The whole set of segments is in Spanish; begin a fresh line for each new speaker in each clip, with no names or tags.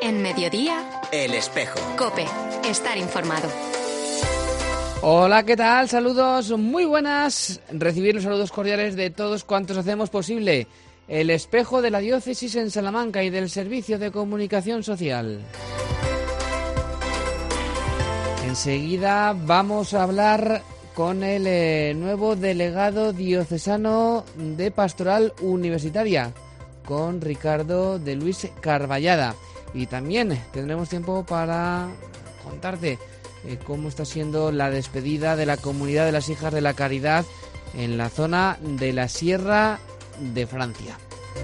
En Mediodía,
El Espejo.
COPE. Estar informado.
Hola, ¿qué tal? Saludos muy buenas. Recibir los saludos cordiales de todos cuantos hacemos posible El Espejo de la Diócesis en Salamanca y del Servicio de Comunicación Social. Enseguida vamos a hablar con el nuevo delegado diocesano de Pastoral Universitaria, con Ricardo de Luis Carballada. Y también tendremos tiempo para contarte cómo está siendo la despedida de la comunidad de las Hijas de la Caridad en la zona de la Sierra de Francia.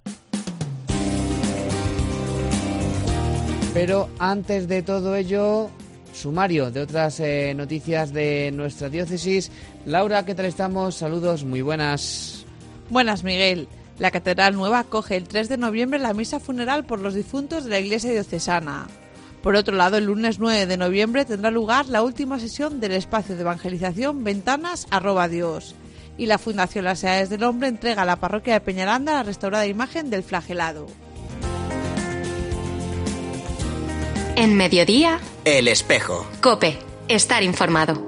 Pero antes de todo ello, sumario de otras noticias de nuestra diócesis. Laura, ¿qué tal estamos? Saludos, muy buenas.
Buenas, Miguel. La Catedral Nueva acoge el 3 de noviembre la misa funeral por los difuntos de la Iglesia diocesana. Por otro lado, el lunes 9 de noviembre tendrá lugar la última sesión del espacio de evangelización Ventanas @ Dios. Y la Fundación Las Edades del Hombre entrega a la parroquia de Peñaranda la restaurada imagen del Flagelado.
En Mediodía,
El Espejo.
COPE. Estar informado.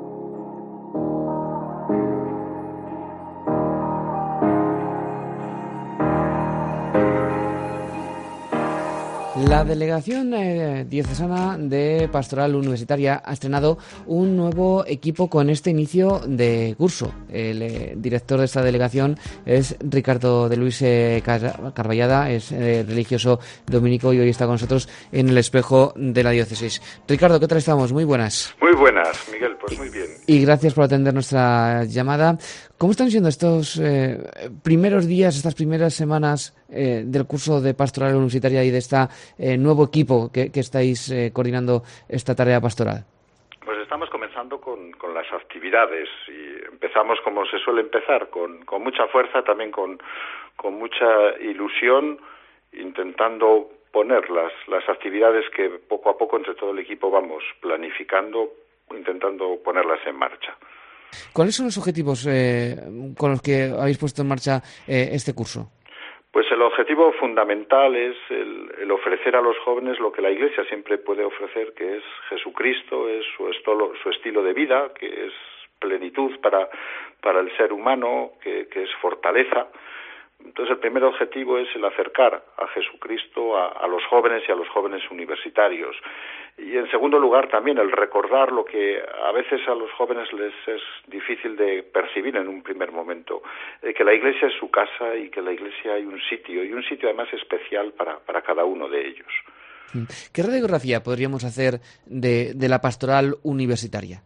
La Delegación Diocesana de Pastoral Universitaria ha estrenado un nuevo equipo con este inicio de curso. El director de esta delegación es Ricardo de Luis Carballada, es religioso dominico y hoy está con nosotros en El Espejo de la Diócesis. Ricardo, ¿qué tal estamos? Muy buenas.
Muy buenas, Miguel, pues muy bien.
Y gracias por atender nuestra llamada. ¿Cómo están siendo estos primeros días, estas primeras semanas del curso de Pastoral Universitaria y de este nuevo equipo que estáis coordinando esta tarea pastoral?
Pues estamos comenzando con las actividades y empezamos como se suele empezar, con mucha fuerza, también con mucha ilusión, intentando poner las actividades que poco a poco entre todo el equipo vamos planificando, intentando ponerlas en marcha.
¿Cuáles son los objetivos con los que habéis puesto en marcha este curso?
Pues el objetivo fundamental es el ofrecer a los jóvenes lo que la Iglesia siempre puede ofrecer, que es Jesucristo, es su estilo de vida, que es plenitud para el ser humano, que es fortaleza. Entonces el primer objetivo es el acercar a Jesucristo a los jóvenes y a los jóvenes universitarios. Y en segundo lugar también el recordar lo que a veces a los jóvenes les es difícil de percibir en un primer momento, que la Iglesia es su casa y que en la Iglesia hay un sitio, y un sitio además especial para cada uno de ellos.
¿Qué radiografía podríamos hacer de la pastoral universitaria?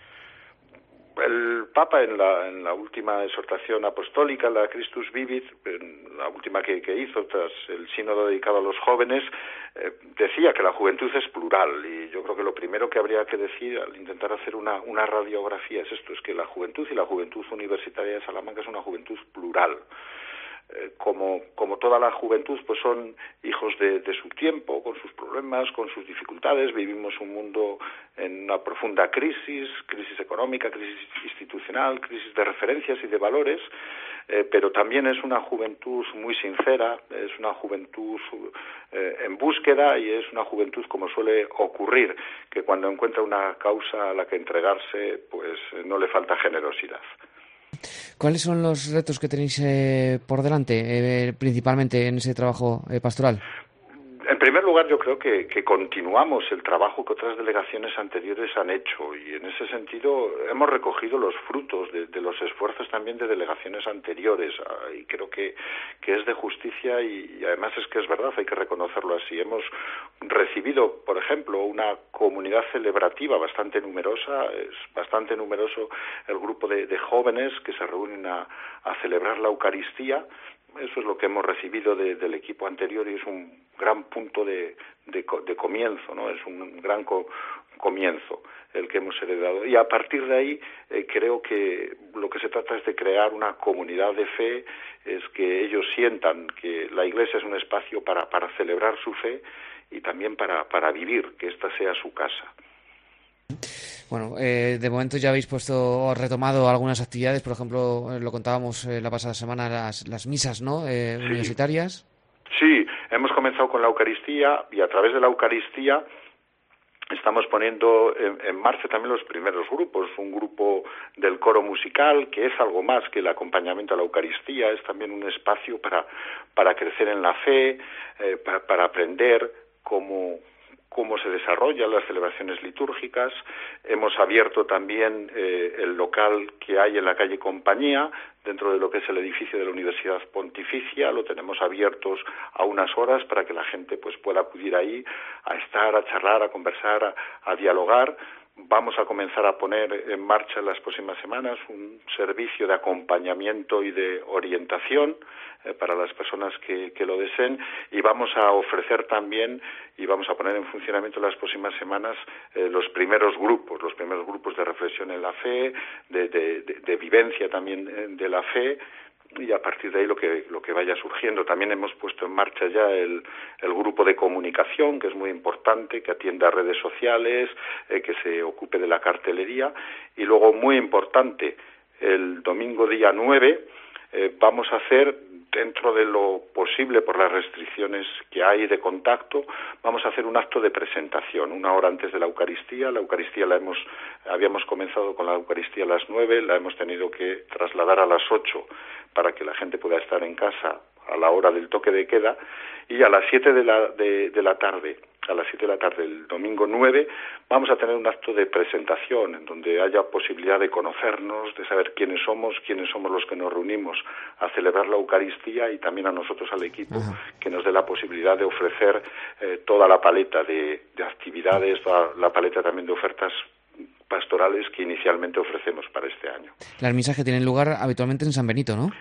El Papa en la última exhortación apostólica, la Christus Vivit, la última que hizo tras el sínodo dedicado a los jóvenes, decía que la juventud es plural, y yo creo que lo primero que habría que decir al intentar hacer una radiografía es esto, es que la juventud y la juventud universitaria de Salamanca es una juventud plural. Como toda la juventud, pues son hijos de su tiempo, con sus problemas, con sus dificultades. Vivimos un mundo en una profunda crisis económica, crisis institucional, crisis de referencias y de valores, pero también es una juventud muy sincera, es una juventud en búsqueda, y es una juventud, como suele ocurrir, que cuando encuentra una causa a la que entregarse, pues no le falta generosidad.
¿Cuáles son los retos que tenéis por delante, principalmente en ese trabajo pastoral?
En primer lugar, yo creo que continuamos el trabajo que otras delegaciones anteriores han hecho, y en ese sentido hemos recogido los frutos de los esfuerzos también de delegaciones anteriores, y creo que es de justicia, y además es que es verdad, hay que reconocerlo así. Hemos recibido, por ejemplo, una comunidad celebrativa bastante numerosa, es bastante numeroso el grupo de jóvenes que se reúnen a celebrar la Eucaristía. Eso es lo que hemos recibido del equipo anterior, y es un gran punto de comienzo, ¿no? Es un gran comienzo el que hemos heredado. Y a partir de ahí creo que lo que se trata es de crear una comunidad de fe, es que ellos sientan que la Iglesia es un espacio para celebrar su fe y también para vivir, que esta sea su casa.
Bueno, de momento ya habéis retomado algunas actividades, por ejemplo, lo contábamos la pasada semana, las misas, ¿no? Universitarias.
Sí, Hemos comenzado con la Eucaristía y a través de la Eucaristía estamos poniendo en marcha también los primeros grupos, un grupo del coro musical, que es algo más que el acompañamiento a la Eucaristía, es también un espacio para crecer en la fe, para aprender cómo se desarrollan las celebraciones litúrgicas. Hemos abierto también el local que hay en la calle Compañía, dentro de lo que es el edificio de la Universidad Pontificia. Lo tenemos abiertos a unas horas para que la gente pues pueda acudir ahí a estar, a charlar, a conversar, a dialogar. Vamos a comenzar a poner en marcha en las próximas semanas un servicio de acompañamiento y de orientación para las personas que lo deseen, y vamos a ofrecer también y vamos a poner en funcionamiento en las próximas semanas los primeros grupos de reflexión en la fe, de vivencia también de la fe, y a partir de ahí lo que vaya surgiendo. También hemos puesto en marcha ya el grupo de comunicación, que es muy importante, que atienda redes sociales, que se ocupe de la cartelería, y luego, muy importante, el domingo día 9 vamos a hacer, dentro de lo posible por las restricciones que hay de contacto, vamos a hacer un acto de presentación, una hora antes de la Eucaristía. La Eucaristía habíamos comenzado con la Eucaristía a las 9, la hemos tenido que trasladar a las 8 para que la gente pueda estar en casa a la hora del toque de queda, y a las 7 de la tarde, el domingo 9, vamos a tener un acto de presentación en donde haya posibilidad de conocernos, de saber quiénes somos los que nos reunimos a celebrar la Eucaristía, y también a nosotros, al equipo, que nos dé la posibilidad de ofrecer toda la paleta de actividades, toda la paleta también de ofertas pastorales que inicialmente ofrecemos para este año.
Las misas que tienen lugar habitualmente en San Benito, ¿no?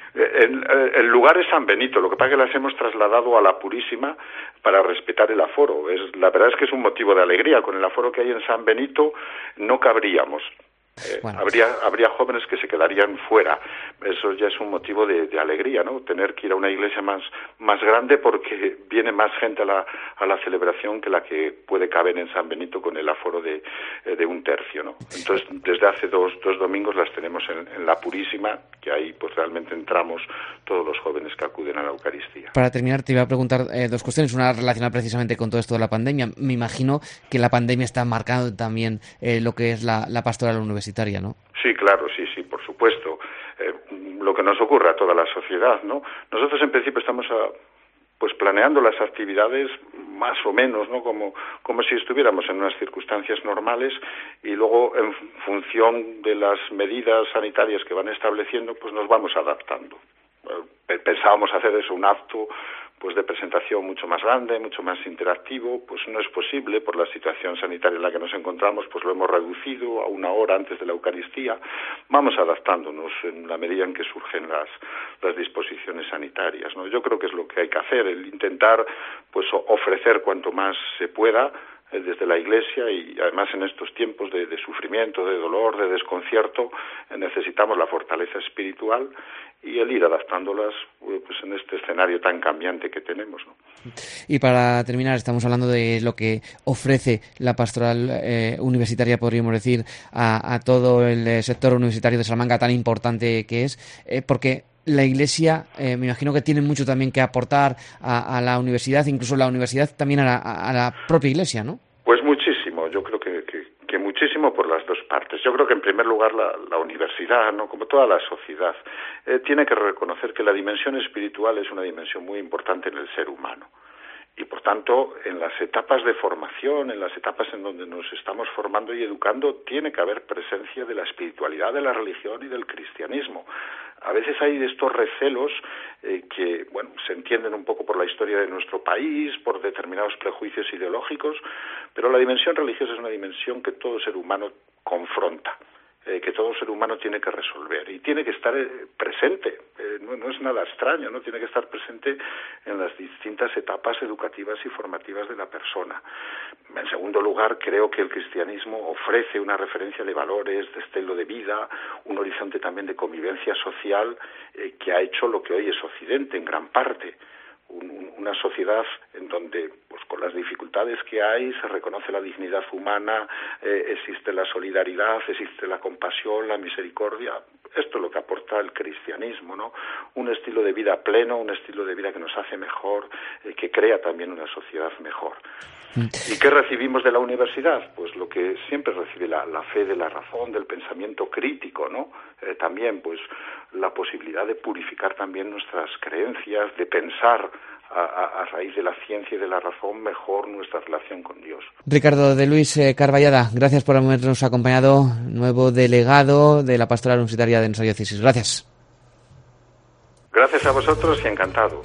El lugar es San Benito, lo que pasa es que las hemos trasladado a la Purísima para respetar el aforo. La verdad es que es un motivo de alegría. Con el aforo que hay en San Benito no cabríamos. Bueno, habría jóvenes que se quedarían fuera. Eso ya es un motivo de alegría, ¿no? Tener que ir a una iglesia más grande, porque viene más gente a la celebración que la que puede caber en San Benito con el aforo de un tercio, ¿no? Entonces, desde hace dos domingos las tenemos en la Purísima, que ahí pues realmente entramos todos los jóvenes que acuden a la Eucaristía.
Para terminar, te iba a preguntar dos cuestiones, una relacionada precisamente con todo esto de la pandemia. Me imagino que la pandemia está marcando también lo que es la pastoral universitaria, ¿no?
Sí, claro, sí, por supuesto. Lo que nos ocurre a toda la sociedad, ¿no? Nosotros en principio estamos planeando las actividades más o menos, ¿no? Como si estuviéramos en unas circunstancias normales, y luego en función de las medidas sanitarias que van estableciendo, pues nos vamos adaptando. Pensábamos hacer eso, un acto pues de presentación mucho más grande, mucho más interactivo, pues no es posible por la situación sanitaria en la que nos encontramos, pues lo hemos reducido a una hora antes de la Eucaristía. Vamos adaptándonos en la medida en que surgen las disposiciones sanitarias, ¿no? Yo creo que es lo que hay que hacer, el intentar pues ofrecer cuanto más se pueda desde la Iglesia, y además en estos tiempos de sufrimiento, de dolor, de desconcierto, necesitamos la fortaleza espiritual y el ir adaptándolas pues en este escenario tan cambiante que tenemos, ¿no?
Y para terminar, estamos hablando de lo que ofrece la pastoral universitaria, podríamos decir, a todo el sector universitario de Salamanca, tan importante que es, porque la Iglesia, me imagino que tiene mucho también que aportar a la universidad, incluso la universidad también a la propia Iglesia, ¿no?
Pues muchísimo, yo creo que muchísimo por las dos partes. Yo creo que en primer lugar la universidad, ¿no? Como toda la sociedad, tiene que reconocer que la dimensión espiritual es una dimensión muy importante en el ser humano. Y por tanto, en las etapas de formación, en las etapas en donde nos estamos formando y educando, tiene que haber presencia de la espiritualidad, de la religión y del cristianismo. A veces hay estos recelos que, bueno, se entienden un poco por la historia de nuestro país, por determinados prejuicios ideológicos, pero la dimensión religiosa es una dimensión que todo ser humano confronta, que todo ser humano tiene que resolver y tiene que estar presente, no es nada extraño, no tiene que estar presente en las distintas etapas educativas y formativas de la persona. En segundo lugar, creo que el cristianismo ofrece una referencia de valores, de estilo de vida, un horizonte también de convivencia social que ha hecho lo que hoy es Occidente en gran parte. Una sociedad en donde, pues con las dificultades que hay, se reconoce la dignidad humana, existe la solidaridad, existe la compasión, la misericordia. Esto es lo que aporta el cristianismo, ¿no? Un estilo de vida pleno, un estilo de vida que nos hace mejor, que crea también una sociedad mejor. ¿Y qué recibimos de la universidad? Pues lo que siempre recibe la fe de la razón, del pensamiento crítico, ¿no? También, pues, la posibilidad de purificar también nuestras creencias, de pensar a raíz de la ciencia y de la razón mejor nuestra relación con Dios.
Ricardo de Luis Carballada, gracias por habernos acompañado, nuevo delegado de la Pastoral Universitaria de nuestra diócesis. Gracias.
Gracias a vosotros y encantado.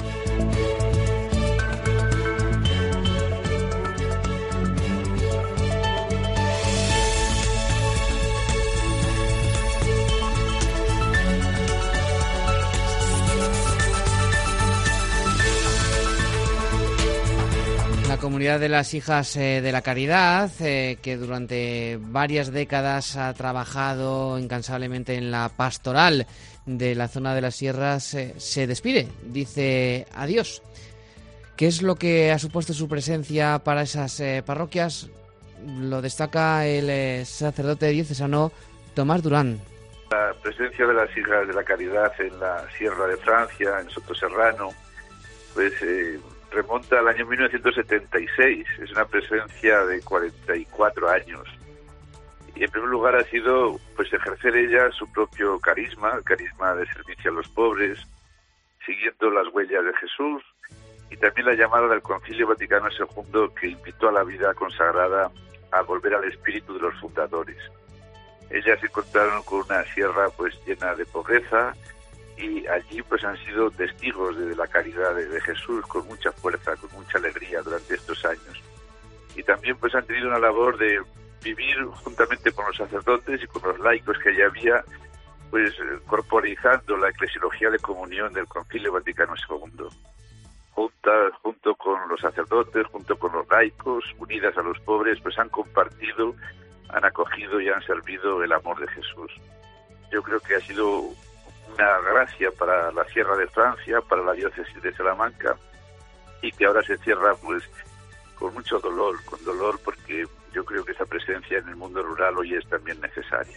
La comunidad de las Hijas de la Caridad, que durante varias décadas ha trabajado incansablemente en la pastoral de la zona de las sierras, se despide, dice adiós. ¿Qué es lo que ha supuesto su presencia para esas parroquias? Lo destaca el sacerdote diocesano Tomás Durán.
La presencia de las Hijas de la Caridad en la Sierra de Francia, en Sotoserrano, pues remonta al año 1976. Es una presencia de 44 años. Y en primer lugar ha sido pues ejercer ella su propio carisma, el carisma de servicio a los pobres, siguiendo las huellas de Jesús, y también la llamada del Concilio Vaticano II, que invitó a la vida consagrada a volver al espíritu de los fundadores. Ellas se encontraron con una sierra pues llena de pobreza, y allí pues han sido testigos de la caridad de Jesús con mucha fuerza, con mucha alegría durante estos años. Y también pues han tenido una labor de vivir juntamente con los sacerdotes y con los laicos que allí había, pues corporizando la eclesiología de comunión del Concilio Vaticano II. Junto con los sacerdotes, junto con los laicos, unidas a los pobres, pues han compartido, han acogido y han servido el amor de Jesús. Yo creo que ha sido una gracia para la Sierra de Francia, para la diócesis de Salamanca, y que ahora se cierra pues con mucho dolor, porque yo creo que esa presencia en el mundo rural hoy es también necesaria.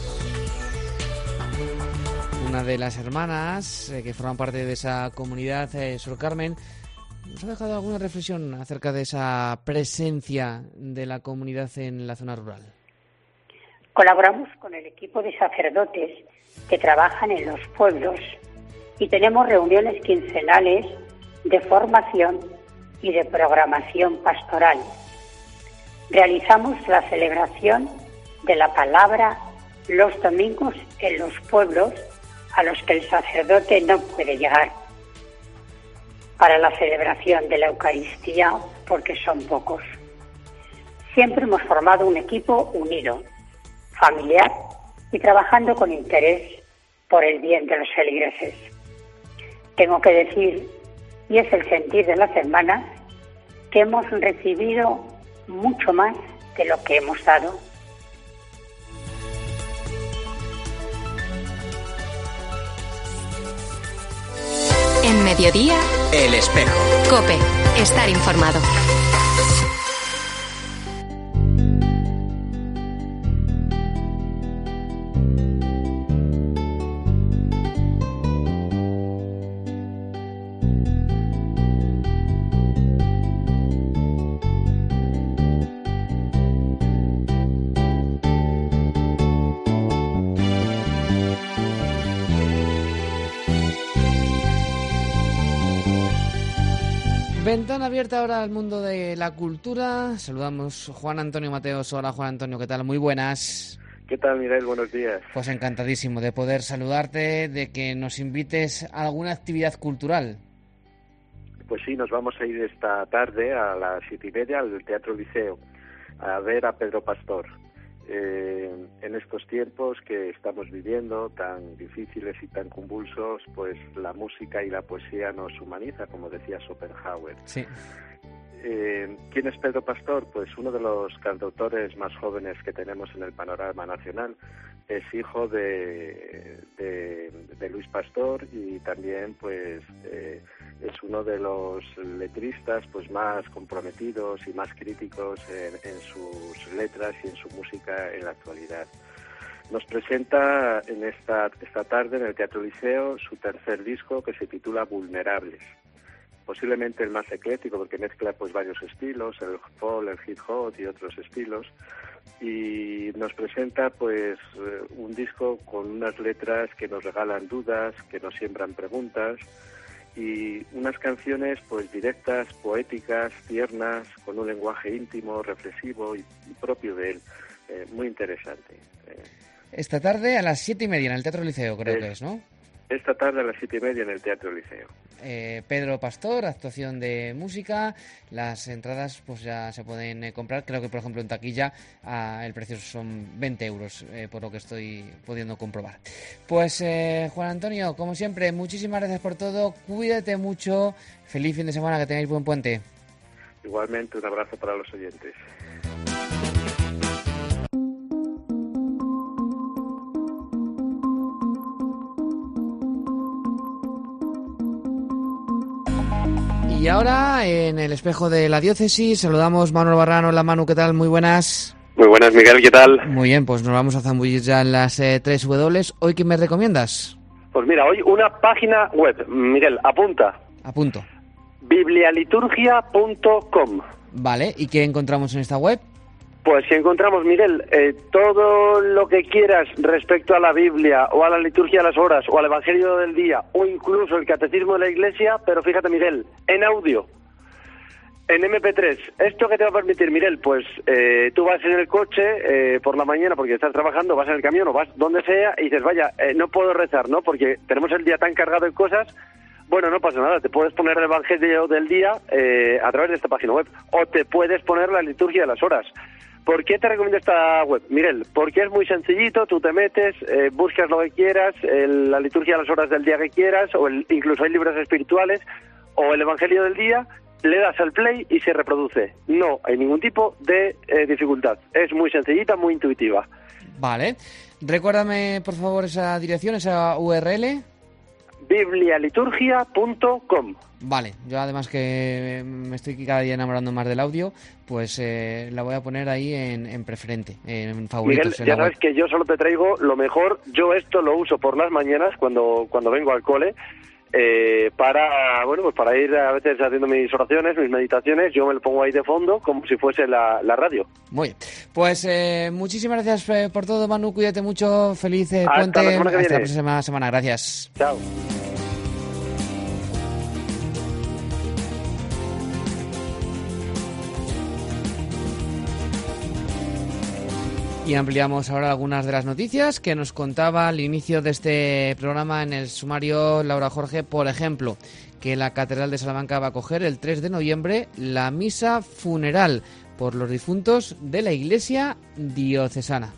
Una de las hermanas que forman parte de esa comunidad, Sor Carmen, nos ha dejado alguna reflexión acerca de esa presencia de la comunidad en la zona rural.
Colaboramos con el equipo de sacerdotes que trabajan en los pueblos y tenemos reuniones quincenales de formación y de programación pastoral. Realizamos la celebración de la palabra los domingos en los pueblos a los que el sacerdote no puede llegar, para la celebración de la Eucaristía, porque son pocos. Siempre hemos formado un equipo unido, familiar y trabajando con interés por el bien de los feligreses. Tengo que decir, y es el sentir de las hermanas, que hemos recibido mucho más de lo que hemos dado.
En Mediodía,
El Espejo.
COPE. Estar informado.
Ventana abierta ahora al mundo de la cultura. Saludamos Juan Antonio Mateos. Hola Juan Antonio, ¿qué tal? Muy buenas.
¿Qué tal, Miguel? Buenos días.
Pues encantadísimo de poder saludarte, de que nos invites a alguna actividad cultural.
Pues sí, nos vamos a ir esta tarde a las 7:30 al Teatro Liceo a ver a Pedro Pastor. En estos tiempos que estamos viviendo tan difíciles y tan convulsos, pues la música y la poesía nos humaniza, como decía Schopenhauer.
Sí.
¿Quién es Pedro Pastor? Pues uno de los cantautores más jóvenes que tenemos en el panorama nacional. Es hijo de Luis Pastor y también pues es uno de los letristas pues más comprometidos y más críticos en sus letras y en su música en la actualidad. Nos presenta en esta tarde en el Teatro Liceo su tercer disco, que se titula Vulnerables. Posiblemente el más ecléctico, porque mezcla pues varios estilos, el folk, el hip hop y otros estilos, y nos presenta pues un disco con unas letras que nos regalan dudas, que nos siembran preguntas, y unas canciones pues directas, poéticas, tiernas, con un lenguaje íntimo, reflexivo y propio de él. Muy interesante.
Esta tarde a las 7:30 en el Teatro Liceo, creo que es, ¿no?
Esta tarde a las 7:30 en el Teatro Liceo.
Pedro Pastor, actuación de música. Las entradas pues ya se pueden comprar. Creo que, por ejemplo, en taquilla el precio son 20 euros, por lo que estoy pudiendo comprobar. Pues, Juan Antonio, como siempre, muchísimas gracias por todo. Cuídate mucho. Feliz fin de semana, que tengáis buen puente.
Igualmente, un abrazo para los oyentes.
Y ahora, en el espejo de la diócesis, saludamos a Manuel Barrano. Hola, Manu, ¿qué tal? Muy buenas.
Muy buenas, Miguel, ¿qué tal?
Muy bien, pues nos vamos a zambullir ya en las 3 W. ¿Hoy qué me recomiendas?
Pues mira, hoy una página web. Miguel, apunta.
Apunto.
biblialiturgia.com.
Vale, ¿y qué encontramos en esta web?
Pues si encontramos, Miguel, todo lo que quieras respecto a la Biblia o a la liturgia de las horas o al Evangelio del día o incluso el Catecismo de la Iglesia, pero fíjate, Miguel, en audio, en MP3. ¿Esto qué te va a permitir, Miguel? Pues tú vas en el coche por la mañana porque estás trabajando, vas en el camión o vas donde sea y dices, vaya, no puedo rezar, ¿no? Porque tenemos el día tan cargado de cosas. Bueno, no pasa nada, te puedes poner el Evangelio del día a través de esta página web o te puedes poner la liturgia de las horas. ¿Por qué te recomiendo esta web, Miguel? Porque es muy sencillito, tú te metes, buscas lo que quieras, la liturgia de las horas del día que quieras, o incluso hay libros espirituales, o el Evangelio del día, le das al play y se reproduce. No hay ningún tipo de dificultad. Es muy sencillita, muy intuitiva.
Vale. Recuérdame, por favor, esa dirección, esa URL.
biblialiturgia.com.
Vale, yo además que me estoy cada día enamorando más del audio, pues la voy a poner ahí en preferente, en favoritos.
Miguel, ya sabes que yo solo te traigo lo mejor. Yo esto lo uso por las mañanas cuando vengo al cole, para ir a veces haciendo mis oraciones, mis meditaciones. Yo me lo pongo ahí de fondo como si fuese la radio.
Muy bien, pues muchísimas gracias por todo, Manu, cuídate mucho, feliz puente,
hasta la
próxima semana, gracias.
Chao.
Y ampliamos ahora algunas de las noticias que nos contaba al inicio de este programa en el sumario Laura Jorge. Por ejemplo, que la Catedral de Salamanca va a acoger el 3 de noviembre la misa funeral por los difuntos de la Iglesia diocesana.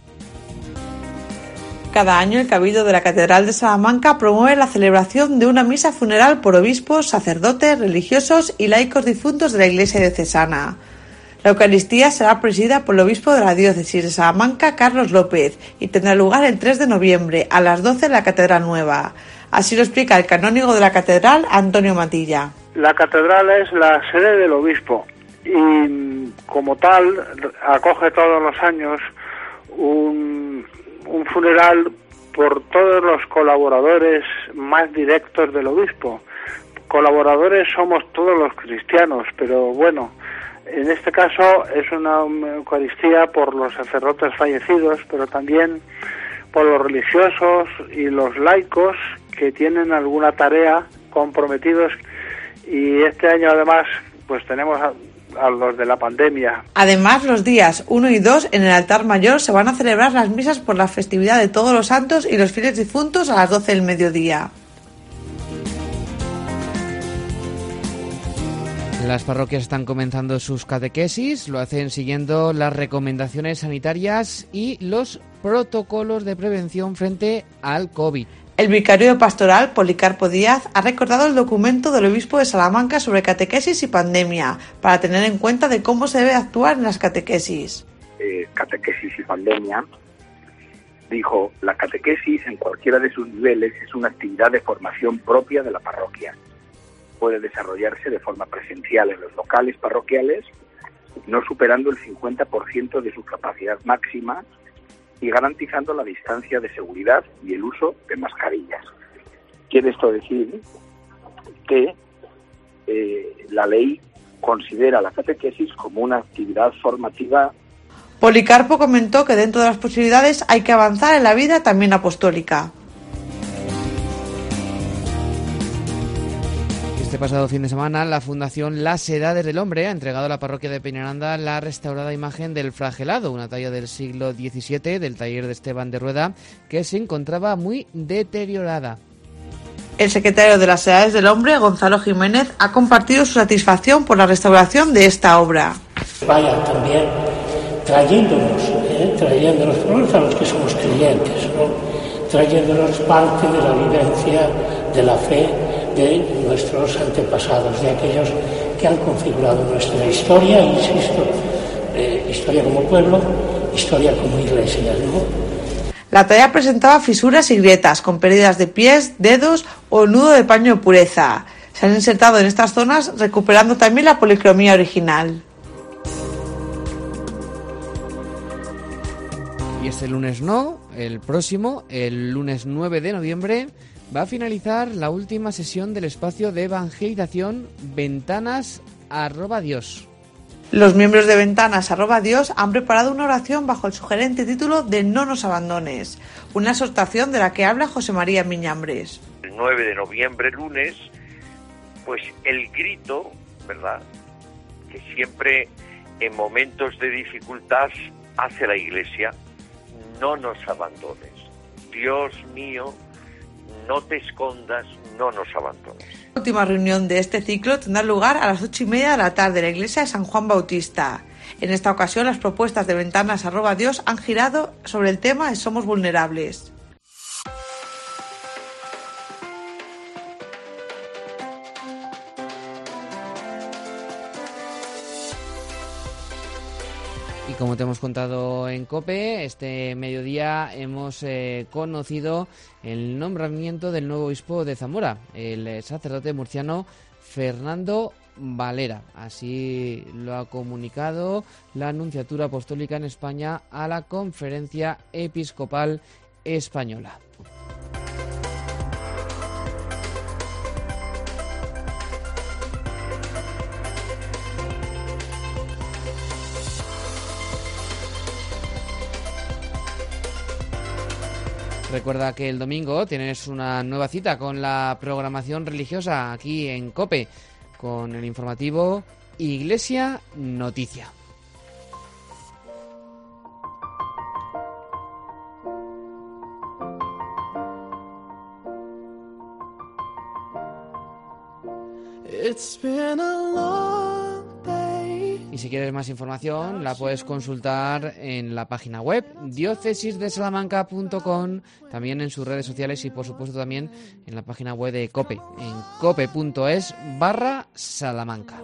Cada año el Cabildo de la Catedral de Salamanca promueve la celebración de una misa funeral por obispos, sacerdotes, religiosos y laicos difuntos de la Iglesia diocesana. La Eucaristía será presidida por el obispo de la diócesis de Salamanca, Carlos López, y tendrá lugar el 3 de noviembre a las 12 en la Catedral Nueva. Así lo explica el canónigo de la Catedral, Antonio Matilla.
La Catedral es la sede del obispo y como tal acoge todos los años un funeral por todos los colaboradores más directos del obispo. Colaboradores somos todos los cristianos, pero bueno, en este caso es una Eucaristía por los sacerdotes fallecidos, pero también por los religiosos y los laicos que tienen alguna tarea comprometidos, y este año además pues tenemos a los de la pandemia.
Además, los días 1 y 2 en el altar mayor se van a celebrar las misas por la festividad de Todos los Santos y los fieles difuntos a las 12 del mediodía.
Las parroquias están comenzando sus catequesis, lo hacen siguiendo las recomendaciones sanitarias y los protocolos de prevención frente al COVID.
El vicario pastoral, Policarpo Díaz, ha recordado el documento del obispo de Salamanca sobre catequesis y pandemia, para tener en cuenta de cómo se debe actuar en las catequesis.
Catequesis y pandemia, dijo, la catequesis en cualquiera de sus niveles es una actividad de formación propia de la parroquia. Puede desarrollarse de forma presencial en los locales parroquiales, no superando el 50% de su capacidad máxima, y garantizando la distancia de seguridad y el uso de mascarillas. Quiere esto decir que la ley considera la catequesis como una actividad formativa.
Policarpo comentó que dentro de las posibilidades hay que avanzar en la vida también apostólica.
Este pasado fin de semana, la Fundación Las Edades del Hombre ha entregado a la parroquia de Peñaranda la restaurada imagen del Flagelado, una talla del siglo XVII del taller de Esteban de Rueda, que se encontraba muy deteriorada.
El secretario de las Edades del Hombre, Gonzalo Jiménez, ha compartido su satisfacción por la restauración de esta obra.
Vayan también trayéndonos por lo menos a los que somos creyentes, ¿no? Trayéndonos parte de la vivencia de la fe de nuestros antepasados, de aquellos que han configurado nuestra historia, insisto, historia como pueblo, historia como iglesia, ¿no?
La talla presentaba fisuras y grietas, con pérdidas de pies, dedos o nudo de paño de pureza. Se han insertado en estas zonas, recuperando también la policromía original.
Y este lunes no, el próximo, el lunes 9 de noviembre, va a finalizar la última sesión del espacio de evangelización Ventanas @Dios.
Los miembros de Ventanas @Dios han preparado una oración bajo el sugerente título de No nos abandones, una exhortación de la que habla José María Miñambres.
El 9 de noviembre, lunes, pues el grito, ¿verdad?, que siempre en momentos de dificultad hace la Iglesia: no nos abandones. Dios mío, no te escondas, no nos abandones.
La última reunión de este ciclo tendrá lugar a las 8:30 de la tarde en la iglesia de San Juan Bautista. En esta ocasión, las propuestas de Ventanas @Dios han girado sobre el tema de Somos vulnerables.
Y como te hemos contado en COPE, este mediodía hemos conocido el nombramiento del nuevo obispo de Zamora, el sacerdote murciano Fernando Valera. Así lo ha comunicado la Nunciatura Apostólica en España a la Conferencia Episcopal Española. Recuerda que el domingo tienes una nueva cita con la programación religiosa aquí en COPE, con el informativo Iglesia Noticia. Y si quieres más información, la puedes consultar en la página web diócesisdesalamanca.com, también en sus redes sociales y por supuesto también en la página web de COPE, en cope.es/Salamanca.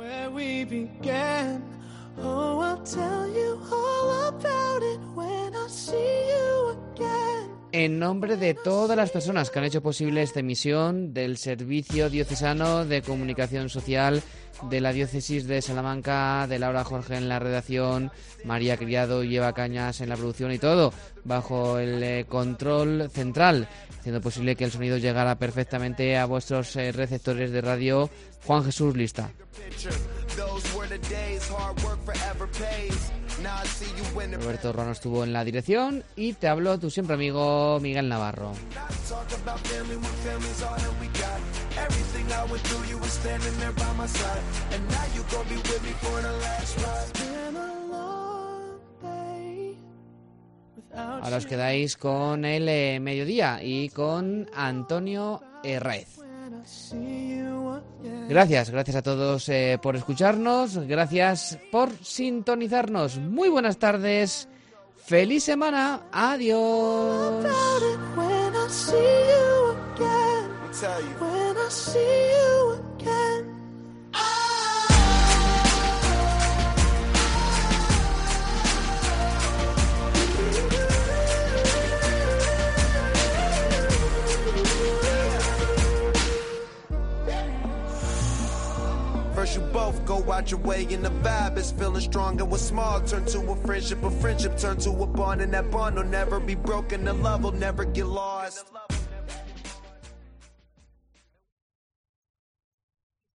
En nombre de todas las personas que han hecho posible esta emisión del Servicio Diocesano de Comunicación Social de la Diócesis de Salamanca, de Laura Jorge en la redacción, María Criado y Eva Cañas en la producción y todo bajo el control central, haciendo posible que el sonido llegara perfectamente a vuestros receptores de radio, Juan Jesús Lista. Roberto Ruano estuvo en la dirección y te habló tu siempre amigo Miguel Navarro. Ahora os quedáis con el mediodía y con Antonio Herráez. Gracias a todos por escucharnos, gracias por sintonizarnos. Muy buenas tardes, feliz semana, adiós.
first you both go out your way, and the vibe is feeling strong. And what's small turn to a friendship turn to a bond, and that bond will never be broken. The love will never get lost.